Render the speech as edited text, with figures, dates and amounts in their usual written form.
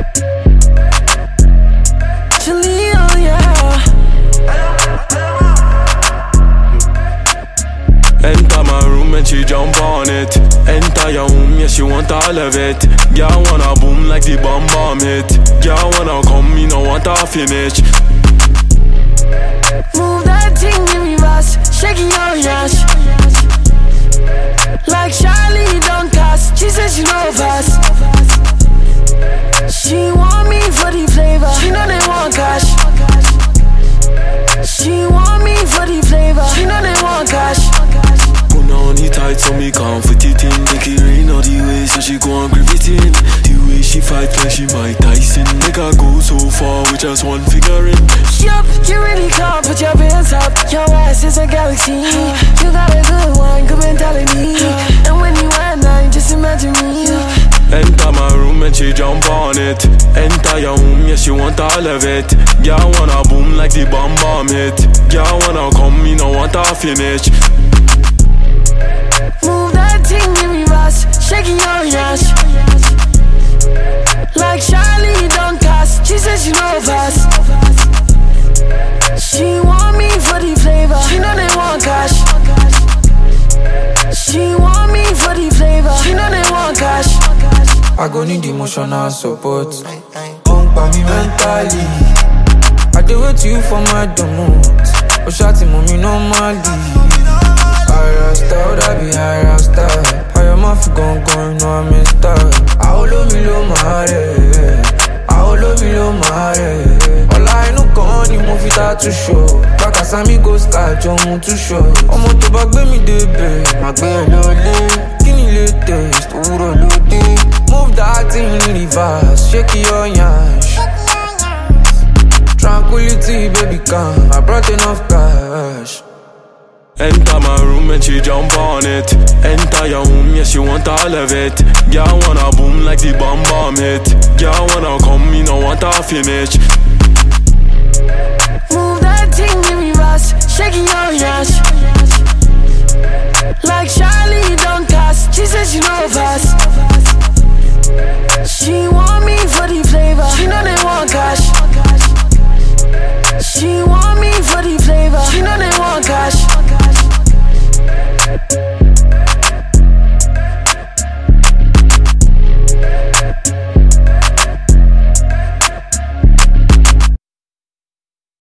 Jaleel, yeah. Enter my room and she jump on it. Enter your home, yeah, she want all of it. Girl wanna boom like the bomb bomb hit. Girl wanna come, me no want to finish. Move that thing, give me bass. Shaking your yash. Like Charlie, don't cast. She said she know fast. She want me for the flavor. She know they want cash. She want me for the flavor. She know they want cash. Put on the tight so me can't fit it in. Make it rain all the way so she go and grip it in. The way she fight like she Mike Tyson. Make her go so far with just one figure in. Yup, you really can't put your pants up. Your ass is a galaxy. You got a good one, good mentality. And when you at night, just imagine me. Enter my room and she jump on it. Enter your home, yeah, she want all of it. Girl wanna boom like the bomb bomb hit. Girl wanna come, me no want to finish. Move that thing, give me bass. Shaking your yash. Like Charlie, don't cast. She said she know fast. She want me for the flavor. She know they want cash. She want me for the flavor. She know they want cash. I go need emotional support. Don't buy me mentally. I do wait to you for my domot. Oh, shawty, mommy, normally. Higher star, that be higher star. Higher mafi gon' no I'm a star. Aolo mi lo mare. Aolo mi lo mare. All I know kan ni mo fi tattoo show. Baka sami go sky, jo mu too show. Ọmọ tó bá gbé mi débẹ̀, má gbé ẹ lọlé. Kíni latest, òwúrọ̀ ló dé. Move that thing in reverse, shake your yansh. Tranquility, baby, come. I brought enough cash. Enter my room and she jump on it. Enter your home, yeah, she want all of it. Girl wanna boom like the bomb bomb hit. Girl wanna come, me no want to finish. Move that thing, give me bass. Shaking your yash.